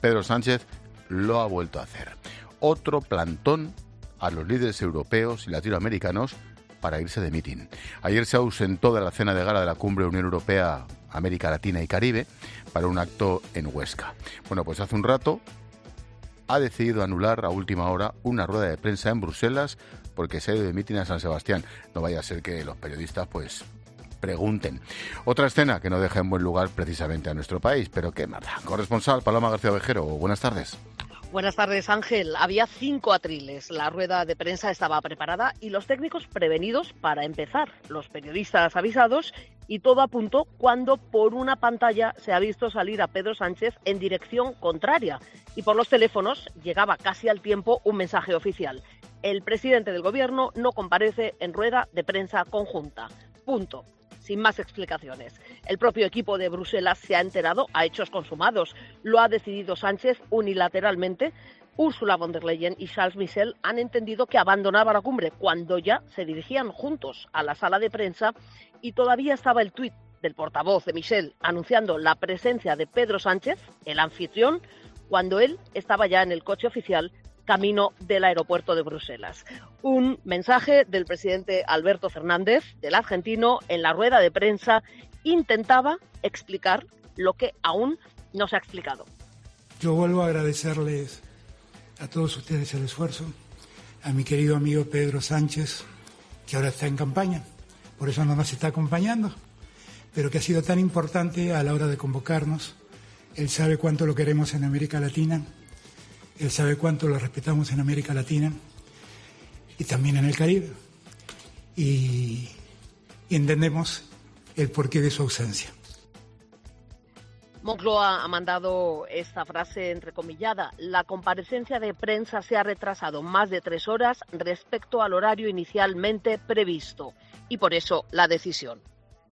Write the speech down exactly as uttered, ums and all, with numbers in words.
Pedro Sánchez lo ha vuelto a hacer. Otro plantón a los líderes europeos y latinoamericanos para irse de mitin. Ayer se ausentó de la cena de gala de la cumbre Unión Europea, América Latina y Caribe para un acto en Huesca. Bueno, pues hace un rato ha decidido anular a última hora una rueda de prensa en Bruselas porque se ha ido de mitin a San Sebastián. No vaya a ser que los periodistas pues pregunten. Otra escena que no deja en buen lugar precisamente a nuestro país, pero qué más da. Corresponsal Paloma García Ovejero, buenas tardes. Buenas tardes, Ángel. Había cinco atriles. La rueda de prensa estaba preparada y los técnicos prevenidos para empezar. Los periodistas avisados y todo a punto cuando por una pantalla se ha visto salir a Pedro Sánchez en dirección contraria. Y por los teléfonos llegaba casi al tiempo un mensaje oficial. El presidente del gobierno no comparece en rueda de prensa conjunta. Punto. Sin más explicaciones. El propio equipo de Bruselas se ha enterado a hechos consumados. Lo ha decidido Sánchez unilateralmente. Ursula von der Leyen y Charles Michel han entendido que abandonaba la cumbre cuando ya se dirigían juntos a la sala de prensa y todavía estaba el tuit del portavoz de Michel anunciando la presencia de Pedro Sánchez, el anfitrión, cuando él estaba ya en el coche oficial camino del aeropuerto de Bruselas. Un mensaje del presidente Alberto Fernández, del argentino, en la rueda de prensa, intentaba explicar lo que aún no se ha explicado. Yo vuelvo a agradecerles a todos ustedes el esfuerzo, a mi querido amigo Pedro Sánchez, que ahora está en campaña, por eso no nos está acompañando, pero que ha sido tan importante a la hora de convocarnos. Él sabe cuánto lo queremos en América Latina. Él sabe cuánto lo respetamos en América Latina y también en el Caribe. Y, y entendemos el porqué de su ausencia. Moncloa ha mandado esta frase entrecomillada. La comparecencia de prensa se ha retrasado más de tres horas respecto al horario inicialmente previsto. Y por eso la decisión.